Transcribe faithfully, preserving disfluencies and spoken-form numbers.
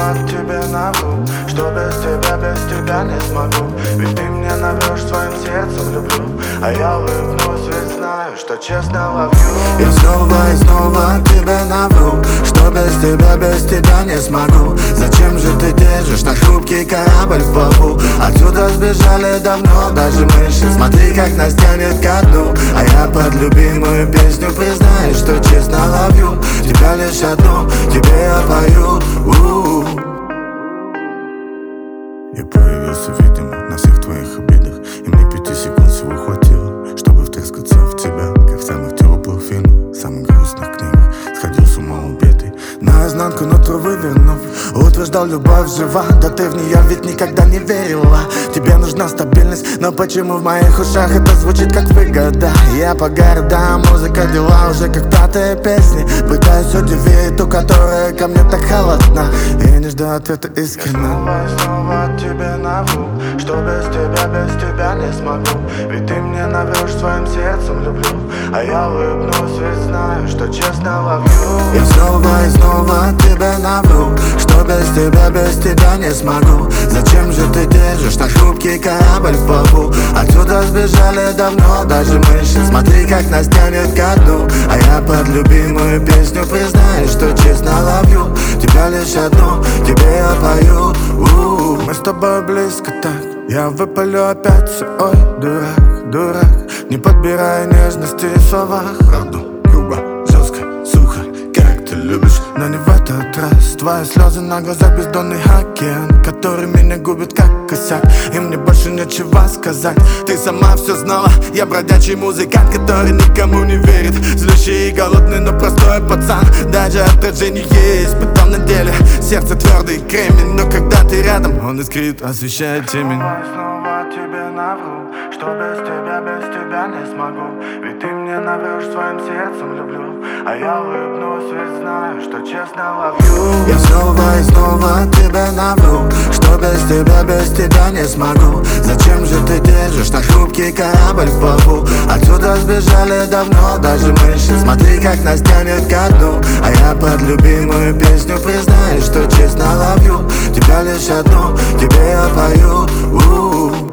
снова тебе навру, что без тебя, без тебя не смогу. Ведь ты мне наврешь, своим сердцем люблю, а я улыбнусь, ведь знаю, что честно ловлю. Я снова и снова тебе навру, что без тебя, без тебя не смогу. Зачем же ты держишь на хрупкий корабль в порту? Отсюда сбежали давно даже мыши. Смотри, как нас тянет ко дну, а я под любимую песню признаюсь, что честно ловлю тебя лишь одну, тебе я пою. У-у-у. Я появился, видимо, на всех твоих обидах, и мне пяти секунд всего хватило, чтобы втрескаться в тебя, как в самых теплых фильмах, самых грустных книгах. Сходил с ума убитый, наизнанку нутро вывернув, утверждал, любовь жива, да ты в нее ведь никогда не верила. Тебе нужна стабильность, но почему в моих ушах это звучит как выгода? Я по городам, музыка дела уже как пятая песня. Пытаюсь удивить ту, которая ко мне так холодна, и не жду ответа искренне. Я снова и снова тебе навру, что без тебя, без тебя не смогу. Ведь ты мне наврешь, своим сердцем люблю, а я улыбнусь, ведь знаю, что честно ловлю. Я снова и снова тебе навру, что без тебя, без тебя не смогу. Зачем же ты держишь на хрупкий корабль в порту? Отсюда сбежали давно даже мыши. Смотри, как нас тянет ко дну, а я под любимую песню признаюсь, что честно ловлю тебя лишь одну, тебе я пою. У-у-у. Мы с тобой близко так, я выпалю опять все. Ой, дурак, дурак, не подбирай нежности в словах. Правду, грубо, жестко, сухо, как ты любишь, но не в этот раз. Твои слезы на глазах, бездонный океан, который меня губит как косяк, и мне больше нечего сказать. Ты сама все знала, я бродячий музыкант, который никому не верит, злющий и голодный, но простой пацан. Даже отражение испытал на деле, сердце твердый кремень, но когда ты рядом, он искрит, освещает темень. Снова и снова тебе навру, что без тебя, без тебя не смогу. Ведь ты мне наврешь, своим сердцем люблю, а я улыбнусь, ведь знаю, что честно ловлю. Я снова и снова тебе навру, что без тебя, без тебя не смогу. Зачем же ты держишь на хрупкий корабль в порту? Отсюда сбежали давно даже мыши. Смотри, как нас тянет ко дну, а я под любимую песню признаюсь, что честно ловлю тебя лишь одну, тебе я пою. У-у-у.